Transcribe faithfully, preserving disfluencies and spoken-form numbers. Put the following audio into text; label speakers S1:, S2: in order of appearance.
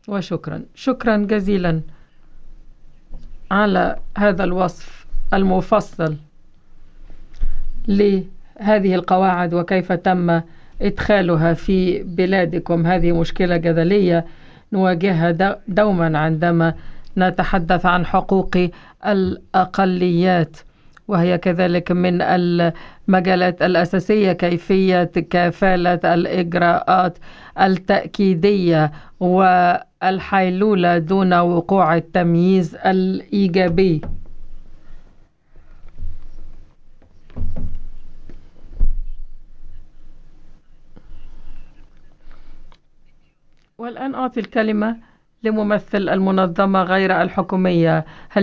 S1: وشكرا شكرا جزيلا على هذا الوصف المفصل لهذه القواعد وكيف تم إدخالها في بلادكم. هذه مشكلة جدلية نواجهها دوما عندما نتحدث عن حقوق الأقليات، وهي كذلك من المجالات الأساسية كيفية كفالة الإجراءات التأكيدية والحيلولة دون وقوع التمييز الإيجابي. والآن أعطي الكلمة لممثل المنظمة غير الحكومية. هل